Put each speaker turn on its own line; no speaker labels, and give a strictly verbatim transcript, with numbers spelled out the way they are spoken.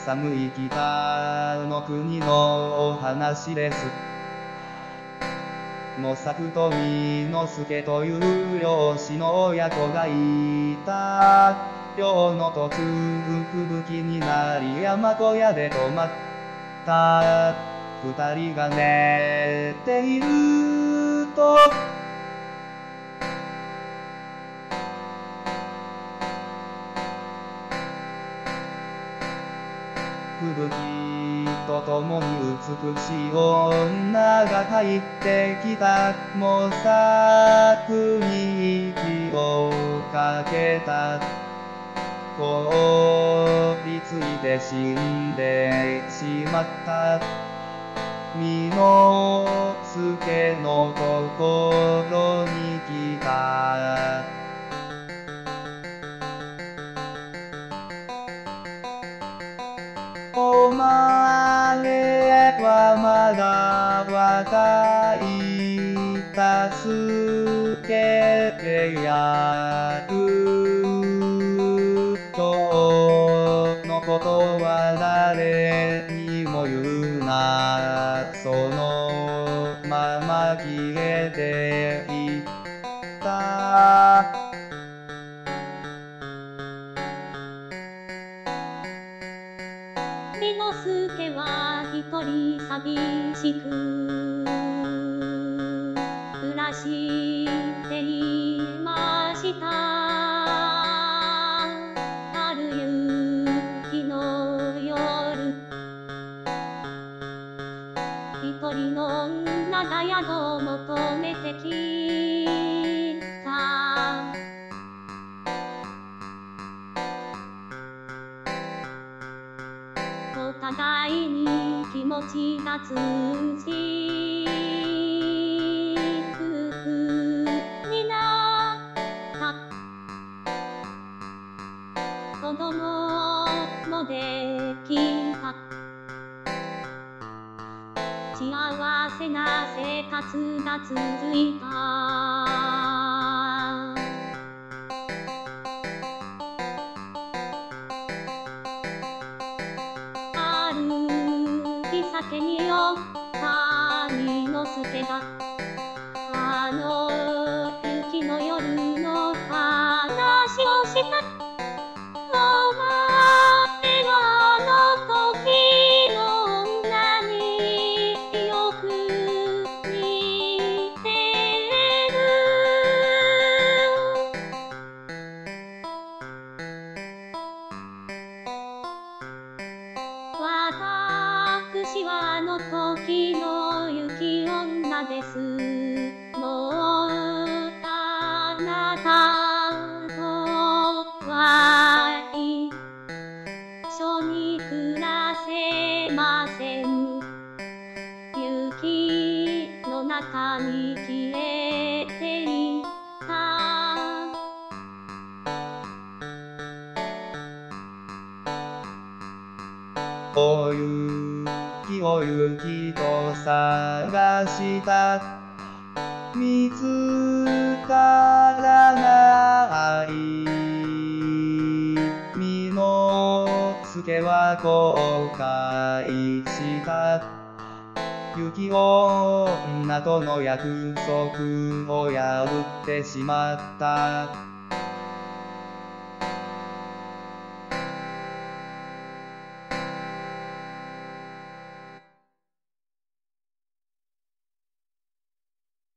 寒い北の国のお話です。野作と美之助という漁師の親子がいた。漁の途中吹雪になり山小屋で泊まった。二人が寝ていると吹雪とともに美しい女が入ってきた。模索に息をかけた。凍りついて死んでしまった。美之助のところに来た。お前はまだ若い。助けてやる。今日のことは誰にも言うな。そのまま消えていった。
美之助は一人寂しく暮らしていました。ある雪の夜、一人の女が宿を求めてきた。お互いに気持ちが通じ夫婦になった。子供もできた。幸せな生活が続いた。酒に酔った美之助があの雪の夜の話をした。お前があの時の女によく似てる。私はあの時の雪女です。もうあなたとは一緒に暮らせません。雪の中に消えていった。
お雪を雪と探した。見つからない。美之助は後悔した。雪女との約束を破ってしまった。